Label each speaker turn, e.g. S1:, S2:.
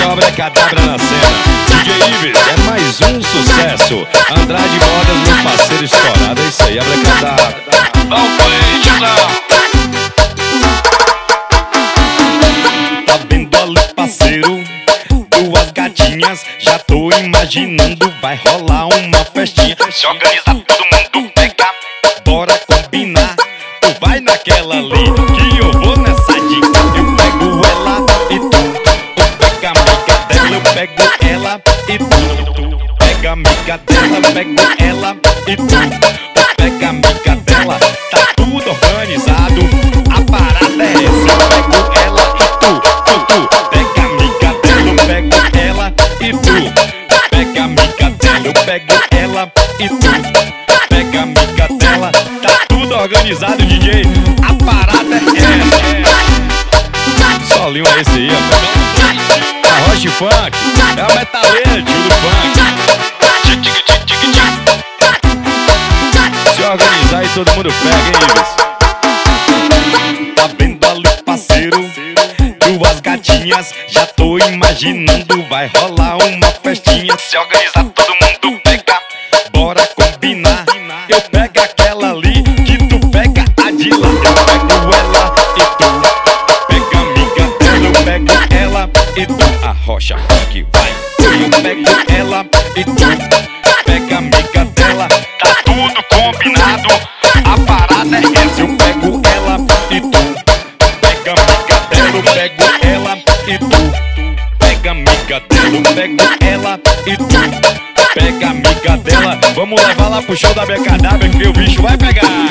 S1: o Abracadabra na cena. DJ Ives é mais um sucesso. Andrade Modas, meu parceiro estourado. É isso aí, Abracadabra.
S2: Não foi, tiozão.
S1: Tá vendo ali, parceiro? Duas gatinhas, já tô imaginando. Vai rolar uma festinha.
S2: Se organiza, todo mundo pega.
S1: Bora combinar. Tu vai naquela ali, que eu vou nessa dica. Eu pego ela e tu pega a amiga dela. Eu pego ela e tu pega a amiga dela. Pego ela e tu pega a amiga dela. Tá tudo organizado, a parada é essa. Eu pego ela e tu pega a amiga dela. Eu pego ela e tu pega a amiga dela. Eu pego ela e tu pega a amiga dela. Tá tudo organizado, DJ. A parada é essa. Solinho é esse aí, ó. Arrocha funk, é o metaleiro, tio do funk. Se organizar e todo mundo pega, hein, Ives? Tá vendo ali, parceiro? Duas gatinhas, já tô imaginando. Vai rolar uma festinha.
S2: Se organiza, todo mundo pega.
S1: Bora combinar. Eu pego aquela ali, que tu pega a de lá. Eu pego ela e tu pega a amiga dela. Eu pego ela e tu arrocha funk, vai. Eu pego ela e tu pega a amiga dela.
S2: Tá tudo combinado, a parada é essa.
S1: Eu pego ela e tu pega a amiga dela. Eu pego ela e tu pega a amiga dela. Eu pego ela e tu pega a amiga dela. Vamos levar lá pro show da Abracadabra que o bicho vai pegar.